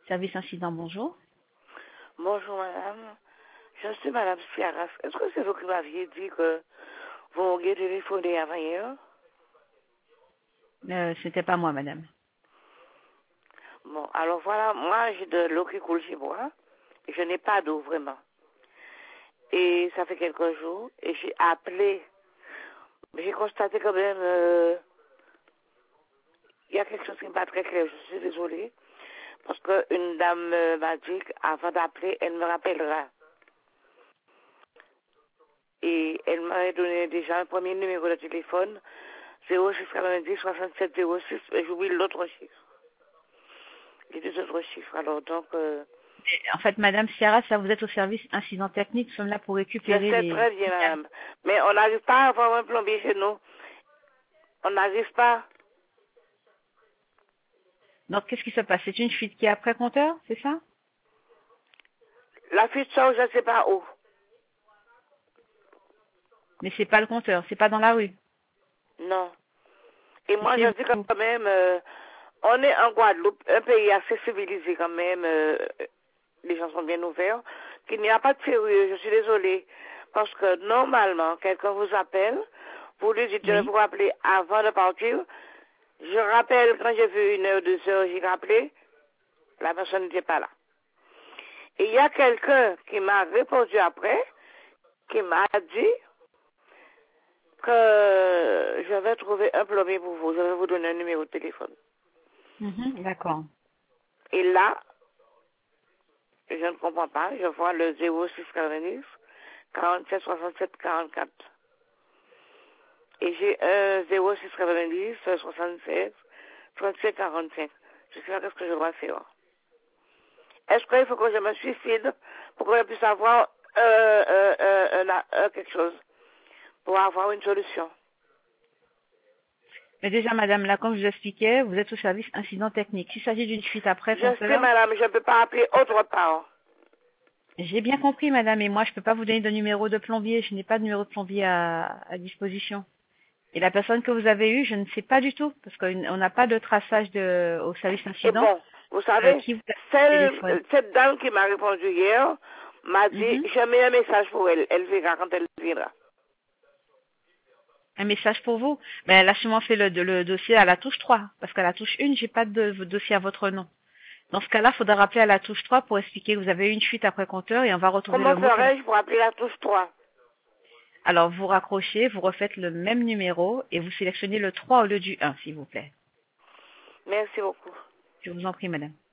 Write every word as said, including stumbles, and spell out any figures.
Service incident, bonjour. Bonjour madame, je suis madame Ciaras. Est-ce que c'est vous qui m'aviez dit que vous m'auriez téléphoné avant hier? Euh, C'était pas moi, madame. Bon, alors voilà, moi j'ai de l'eau qui coule chez moi et je n'ai pas d'eau vraiment. Et ça fait quelques jours et j'ai appelé. J'ai constaté quand même, euh, il y a quelque chose qui n'est pas très clair, je suis désolée. Parce qu'une dame euh, m'a dit qu'avant d'appeler, elle me rappellera. Et elle m'a donné déjà un premier numéro de téléphone, zéro six quatre-vingt-dix soixante-sept zéro six, et j'oublie l'autre chiffre. Les deux autres chiffres. Alors donc, euh, En fait, madame Ciara, ça vous êtes au service incident technique. Nous sommes là pour je récupérer sais les... très bien, madame. Mais on n'arrive pas à avoir un plombier chez nous. On n'arrive pas. Donc, qu'est-ce qui se passe? C'est une fuite qui est après compteur, c'est ça? La fuite sort, je ne sais pas où. Mais c'est pas le compteur, c'est pas dans la rue. Non. Et C'est moi, chez je dis vous. quand même, euh, on est en Guadeloupe, un pays assez civilisé quand même. Euh, les gens sont bien ouverts. Qu'il n'y a pas de sérieux, je suis désolée. Parce que normalement, quelqu'un vous appelle, vous lui dites, je vais Oui. vous rappeler avant de partir. Je rappelle, quand j'ai vu une heure, deux heures, j'ai rappelé, la personne n'était pas là. Et il y a quelqu'un qui m'a répondu après, qui m'a dit que je vais trouver un plombier pour vous, je vais vous donner un numéro de téléphone. Mhm, d'accord. Et là, je ne comprends pas, je vois le zéro six quatre-vingt-dix quarante-sept soixante-sept quarante-quatre. Et j'ai un zéro six quatre-vingt-dix soixante-seize trente-sept quarante-cinq. Je sais pas qu'est-ce que je dois faire. Est-ce qu'il faut que je me suicide pour que je puisse avoir euh, euh, euh, un- un- quelque chose, pour avoir une solution? Mais déjà, madame, là, comme je vous expliquais, vous êtes au service incident technique. S'il s'agit d'une fuite après Je sais, compteur, madame, je ne peux pas appeler autre part. j'ai bien compris, madame, et moi, je peux pas vous donner de numéro de plombier. Je n'ai pas de numéro de plombier à, à disposition. Et la personne que vous avez eue, je ne sais pas du tout, parce qu'on n'a pas de traçage de, au service Et incident bon, vous euh, savez, qui vous téléphone. celle, cette dame qui m'a répondu hier m'a dit, Mhm. je mets un message pour elle. Elle verra quand elle viendra. Un message pour vous. Mais elle a sûrement fait le, le dossier à la touche trois, parce qu'à la touche un, j'ai pas de, de dossier à votre nom. Dans ce cas-là, il faudra rappeler à la touche trois pour expliquer que vous avez eu une fuite après compteur et on va retrouver Comment le mot qu'elle a. ferais-je pour appeler la touche trois? Alors, vous raccrochez, vous refaites le même numéro et vous sélectionnez le trois au lieu du un, s'il vous plaît. Merci beaucoup. Je vous en prie, madame.